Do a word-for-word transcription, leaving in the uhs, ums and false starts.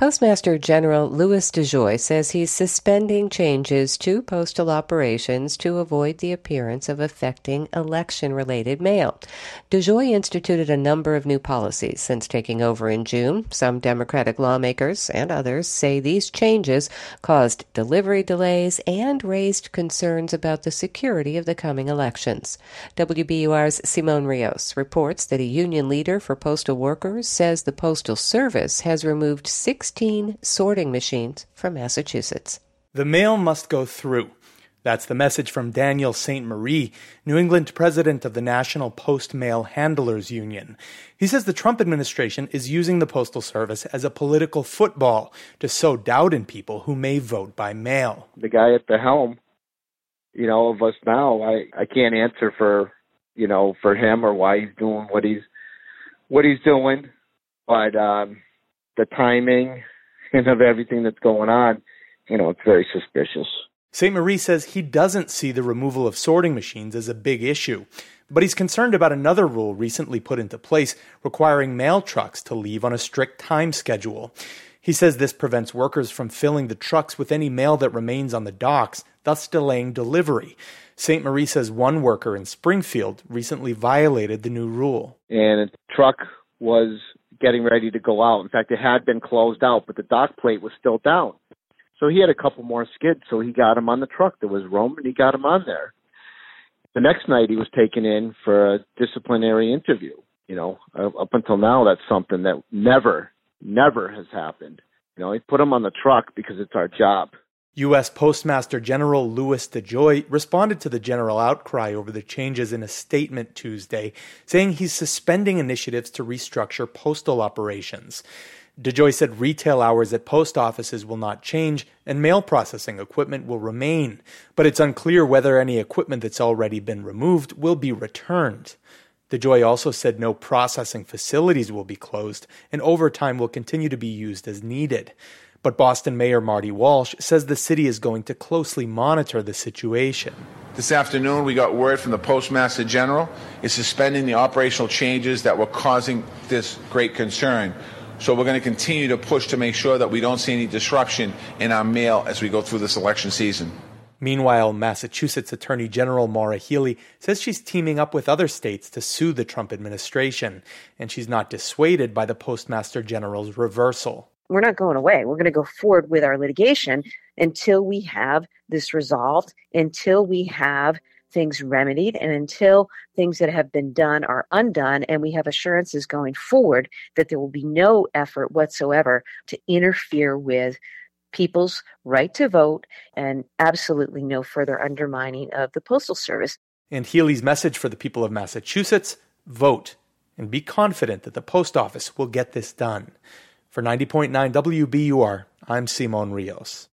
Postmaster General Louis DeJoy says he's suspending changes to postal operations to avoid the appearance of affecting election-related mail. DeJoy instituted a number of new policies since taking over in June. Some Democratic lawmakers and others say these changes caused delivery delays and raised concerns about the security of the coming elections. W B U R's Simone Rios reports that a union leader for postal workers says the Postal Service has removed sixteen sorting machines from Massachusetts. The mail must go through. That's the message from Daniel Saint Marie, New England president of the National Post Mail Handlers Union. He says the Trump administration is using the Postal Service as a political football to sow doubt in people who may vote by mail. The guy at the helm, you know, of us now, I, I can't answer for, you know, for him or why he's doing what he's, what he's doing. But, um, the timing and of everything that's going on, you know, it's very suspicious. Saint Marie says he doesn't see the removal of sorting machines as a big issue, but he's concerned about another rule recently put into place requiring mail trucks to leave on a strict time schedule. He says this prevents workers from filling the trucks with any mail that remains on the docks, thus delaying delivery. Saint Marie says one worker in Springfield recently violated the new rule. And a truck was getting ready to go out. In fact, it had been closed out, but the dock plate was still down. So he had a couple more skids, so he got him on the truck. There was room, and he got him on there. The next night, he was taken in for a disciplinary interview. You know, up until now, that's something that never, never has happened. You know, he put him on the truck because it's our job. U S Postmaster General Louis DeJoy responded to the general outcry over the changes in a statement Tuesday, saying he's suspending initiatives to restructure postal operations. DeJoy said retail hours at post offices will not change and mail processing equipment will remain, but it's unclear whether any equipment that's already been removed will be returned. DeJoy also said no processing facilities will be closed and overtime will continue to be used as needed. But Boston Mayor Marty Walsh says the city is going to closely monitor the situation. This afternoon, we got word from the Postmaster General is suspending the operational changes that were causing this great concern. So we're going to continue to push to make sure that we don't see any disruption in our mail as we go through this election season. Meanwhile, Massachusetts Attorney General Maura Healey says she's teaming up with other states to sue the Trump administration, and she's not dissuaded by the Postmaster General's reversal. We're not going away. We're going to go forward with our litigation until we have this resolved, until we have things remedied, and until things that have been done are undone, and we have assurances going forward that there will be no effort whatsoever to interfere with people's right to vote and absolutely no further undermining of the Postal Service. And Healey's message for the people of Massachusetts, vote and be confident that the post office will get this done. For ninety point nine W B U R, I'm Simone Rios.